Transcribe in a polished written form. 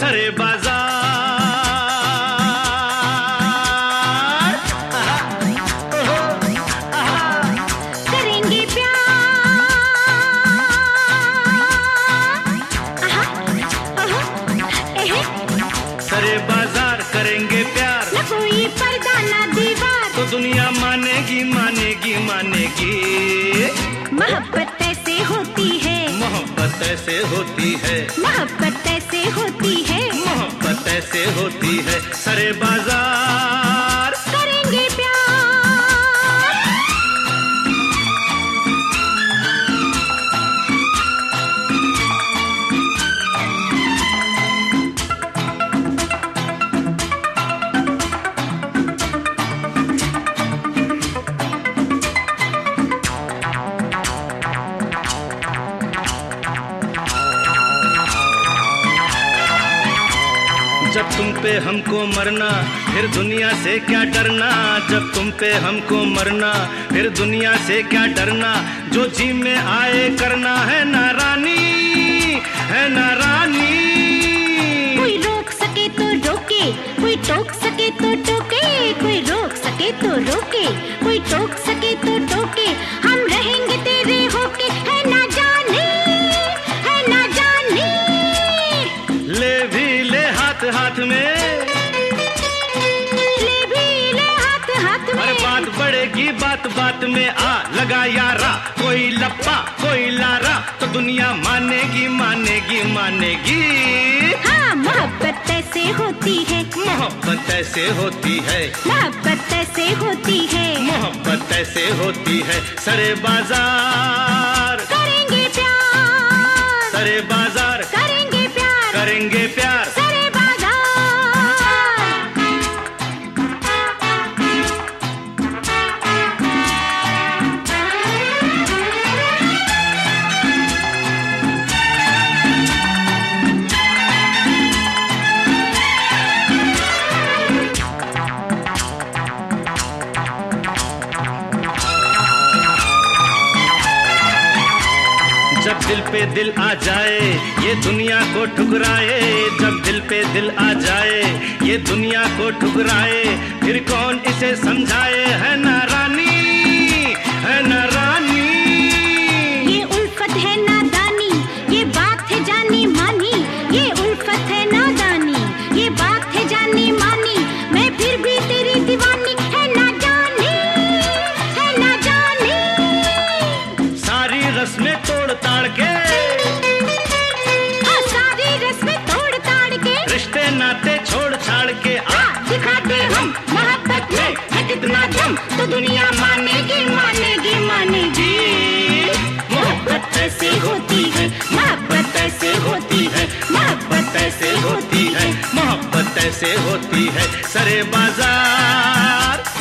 सरे बाजार। करेंगे सरे बाजार करेंगे प्यार, न कोई पर्दा ना दीवार, तो दुनिया मानेगी मानेगी मानेगी। मोहब्बत ऐसे होती है, मोहब्बत ऐसे होती है, मोहब्बत ऐसे होती है, मोहब्बत ऐसे होती है। सरे बाजार करेंगे प्यार। जब तुम पे हमको मरना फिर दुनिया से क्या डरना, जब तुम पे हमको मरना फिर दुनिया से क्या डरना। जो जी में आए करना है ना रानी, है ना रानी। कोई रोक सके तो रोके, कोई टोक सके तो टोके, कोई रोक सके तो रोके, कोई टोक सके तो टोके। हम रहेंगे तेरे होके, है ना जाने, है ना जाने। ले भी ले हाथ हाथ में, ले भी ले हाथ हाथ में। अरे बात बढ़ेगी बात बात में, आ लगा यारा कोई लप्पा कोई लारा, तो दुनिया मानेगी मानेगी मानेगी। हाँ मोहब्बत ऐसे होती है, मोहब्बत ऐसे होती है, मोहब्बत ऐसे होती है, मोहब्बत ऐसे होती है। सरे बाजार करेंगे प्यार, सरे बाजार करेंगे प्यार, करेंगे प्यार। सरे बाजार। जब दिल पे दिल आ जाए ये दुनिया को ठुकराए, जब दिल पे दिल आ जाए ये दुनिया को ठुकराए, फिर कौन इसे समझाए, है ना रानी, है ना रानी। ये उल्फत है नादानी, ये बात है जानी मानी, ये उल्फत है नादानी, ये बात है जानी मानी। मैं फिर भी तेरी दीवानी, है ना जानी, है ना जानी। सारी रस्में तोड़ ताड़ के, हाँ सारी रस्में तोड़ ताड़ के, रिश्ते नाते छोड़ छाड़ के, आ दिखा दे हम मोहब्बत में है कितना दम, तो दुनिया मानेगी मानेगी मानेगी। मोहब्बत ऐसे होती है, मोहब्बत ऐसे होती है, मोहब्बत ऐसे होती है, मोहब्बत ऐसे होती है। सरे बाजार